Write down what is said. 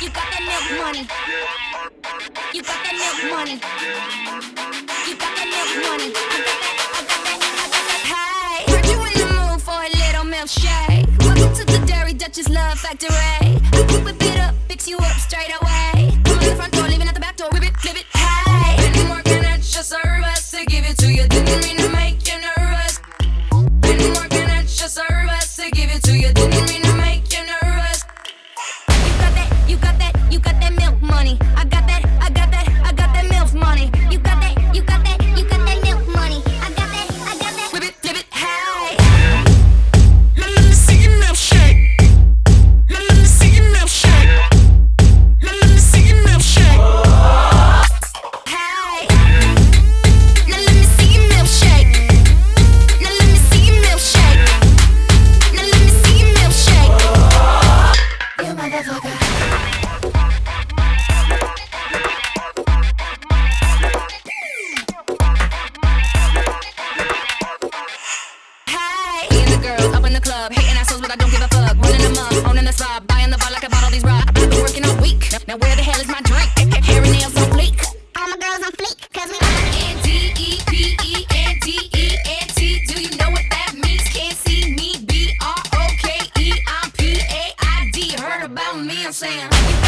You got that milk money. You got that milk money. You got that milk money. I got that. Hey, heard you in the mood for a little milkshake. Welcome to the Dairy Duchess Love Factory. Whip it up, fix you up straight away. Come on in the front door, leaving at the back door. Whip it, flip it. Hey, been working at your service to give it to you. Didn't mean to make you nervous. Been working at your service to give it to you. Didn't mean to make you nervous. You got that, you got that milk money. I got that, I got that, I got that milk money. You got that, you got that, you got that milk money. I got that, I got that. Whip it, flip it, hey. Let me see your milkshake. Let me see your milkshake. Let me see your milkshake. Hey. Now let me see your milkshake. Now let me see your milkshake. Now let me see your milkshake. You motherfucker. Hey. Me and the girls up in the club, hating assholes, but I don't give a fuck. Running them up, owning the spot, buying the bar like I bought all these rocks. I've been working all week. Now where the hell is my drink? Hair and nails on fleek. All my girls on fleek, cause we N-D-E-P-E-N-D-E-N-T. Do you know what that means? Can't see me, B-R-O-K-E. I'm P-A-I-D. Heard about me, I'm saying.